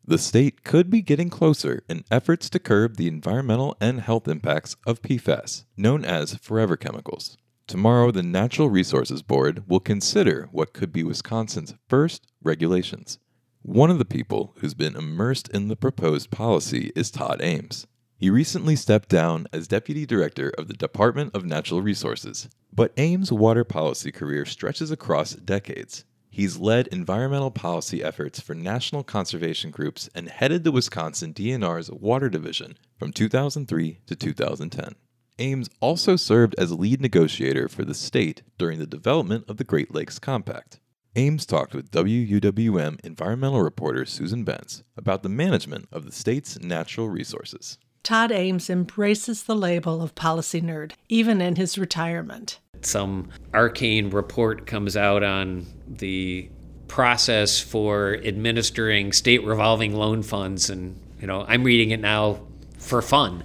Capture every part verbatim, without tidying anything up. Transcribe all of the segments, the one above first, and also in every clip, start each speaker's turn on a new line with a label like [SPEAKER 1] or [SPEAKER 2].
[SPEAKER 1] The state could be getting closer in efforts to curb the environmental and health impacts of P FAS, known as forever chemicals. Tomorrow, the Natural Resources Board will consider what could be Wisconsin's first regulations. One of the people who's been immersed in the proposed policy is Todd Ames. He recently stepped down as Deputy Director of the Department of Natural Resources, but Ames' water policy career stretches across decades. He's led environmental policy efforts for national conservation groups and headed the Wisconsin D N R's Water Division from two thousand three to two thousand ten. Ames also served as lead negotiator for the state during the development of the Great Lakes Compact. Ames talked with W U W M environmental reporter Susan Bentz about the management of the state's natural resources.
[SPEAKER 2] Todd Ames embraces the label of policy nerd, even in his retirement.
[SPEAKER 3] Some arcane report comes out on the process for administering state revolving loan funds, and, you know, I'm reading it now for fun.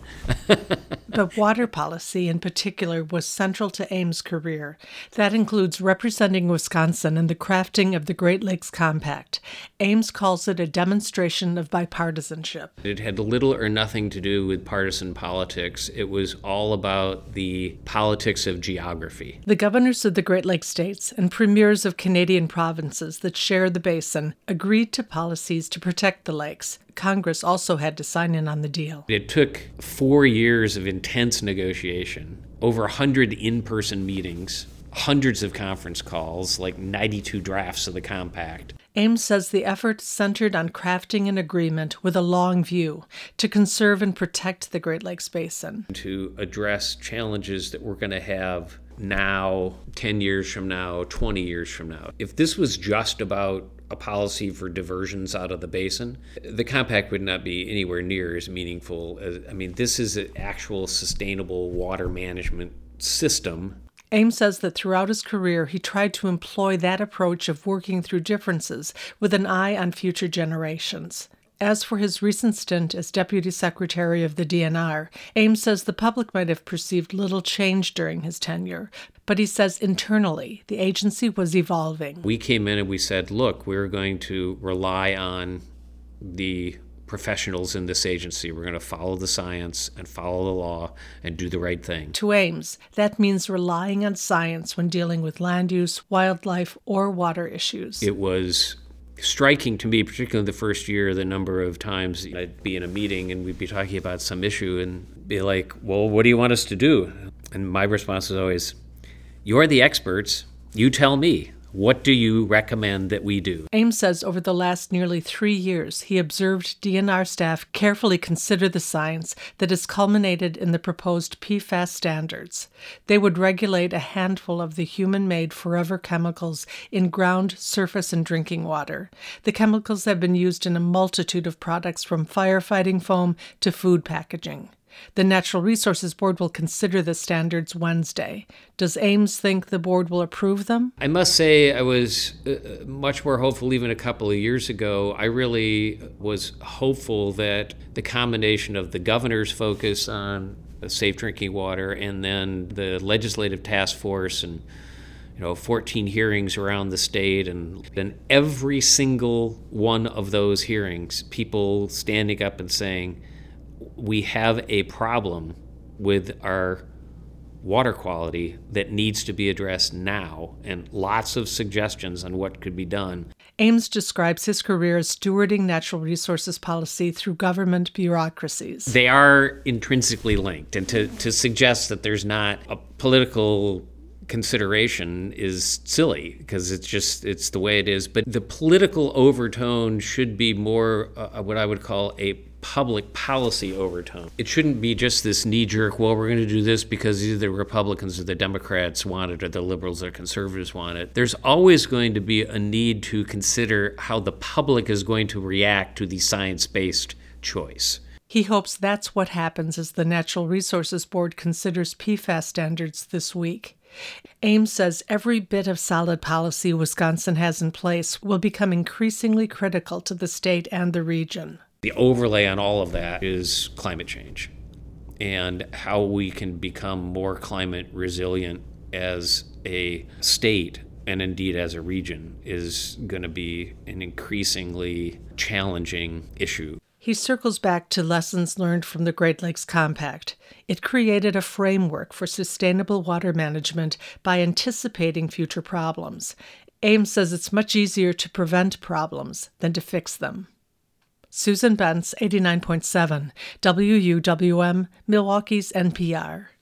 [SPEAKER 2] But water policy in particular was central to Ames' career. That includes representing Wisconsin in the crafting of the Great Lakes Compact. Ames calls it a demonstration of bipartisanship.
[SPEAKER 3] It had little or nothing to do with partisan politics. It was all about the politics of geography.
[SPEAKER 2] The governors of the Great Lakes states and premiers of Canadian provinces that share the basin agreed to policies to protect the lakes. Congress also had to sign in on the deal.
[SPEAKER 3] It took four years of intense negotiation, over one hundred in-person meetings, hundreds of conference calls, like ninety-two drafts of the compact.
[SPEAKER 2] Ames says the effort centered on crafting an agreement with a long view to conserve and protect the Great Lakes Basin.
[SPEAKER 3] To address challenges that we're going to have now, ten years from now, twenty years from now. If this was just about a policy for diversions out of the basin, the compact would not be anywhere near as meaningful as, I mean, this is an actual sustainable water management system.
[SPEAKER 2] Ames says that throughout his career, he tried to employ that approach of working through differences with an eye on future generations. As for his recent stint as Deputy Secretary of the D N R, Ames says the public might have perceived little change during his tenure, but he says internally the agency was evolving.
[SPEAKER 3] We came in and we said, look, we're going to rely on the professionals in this agency. We're going to follow the science and follow the law and do the right thing.
[SPEAKER 2] To Ames, that means relying on science when dealing with land use, wildlife, or water issues.
[SPEAKER 3] It was striking to me, particularly the first year, the number of times I'd be in a meeting and we'd be talking about some issue and be like, well, what do you want us to do? And my response is always, you're the experts. You tell me. What do you recommend that we do?
[SPEAKER 2] Ames says over the last nearly three years, he observed D N R staff carefully consider the science that has culminated in the proposed P FAS standards. They would regulate a handful of the human-made forever chemicals in ground, surface, and drinking water. The chemicals have been used in a multitude of products from firefighting foam to food packaging. The Natural Resources Board will consider the standards Wednesday. Does Ames think the board will approve them?
[SPEAKER 3] I must say I was uh, much more hopeful even a couple of years ago. I really was hopeful that the combination of the governor's focus on safe drinking water and then the legislative task force and you know, fourteen hearings around the state, and then every single one of those hearings, people standing up and saying, we have a problem with our water quality that needs to be addressed now, and lots of suggestions on what could be done.
[SPEAKER 2] Ames describes his career as stewarding natural resources policy through government bureaucracies.
[SPEAKER 3] They are intrinsically linked, and to, to suggest that there's not a political consideration is silly, because it's just, it's the way it is. But the political overtone should be more uh, what I would call a public policy overtone. It shouldn't be just this knee-jerk, well, we're going to do this because either the Republicans or the Democrats want it or the liberals or conservatives want it. There's always going to be a need to consider how the public is going to react to the science-based choice.
[SPEAKER 2] He hopes that's what happens as the Natural Resources Board considers P FAS standards this week. Ames says every bit of solid policy Wisconsin has in place will become increasingly critical to the state and the region.
[SPEAKER 3] The overlay on all of that is climate change and how we can become more climate resilient as a state and indeed as a region, is going to be an increasingly challenging issue.
[SPEAKER 2] He circles back to lessons learned from the Great Lakes Compact. It created a framework for sustainable water management by anticipating future problems. Ames says it's much easier to prevent problems than to fix them. Susan Bentz, eighty-nine point seven, W U W M, Milwaukee's N P R.